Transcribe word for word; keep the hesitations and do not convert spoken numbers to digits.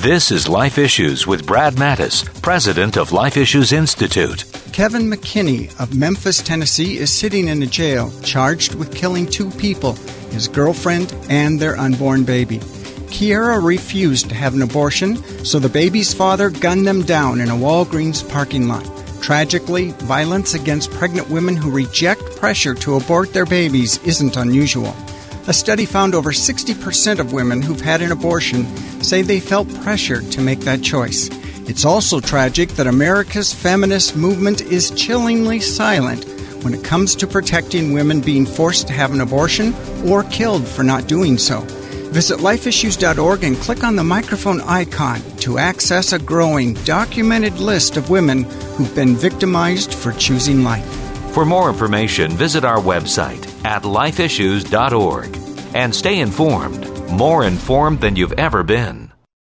This is Life Issues with Brad Mattis, president of Life Issues Institute. Kevin McKinney of Memphis, Tennessee is sitting in a jail charged with killing two people, his girlfriend and their unborn baby. Kiera refused to have an abortion, so the baby's father gunned them down in a Walgreens parking lot. Tragically, violence against pregnant women who reject pressure to abort their babies isn't unusual. A study found over sixty percent of women who've had an abortion say they felt pressured to make that choice. It's also tragic that America's feminist movement is chillingly silent when it comes to protecting women being forced to have an abortion or killed for not doing so. Visit life issues dot org and click on the microphone icon to access a growing, documented list of women who've been victimized for choosing life. For more information, visit our website at life issues dot org and stay informed, more informed than you've ever been.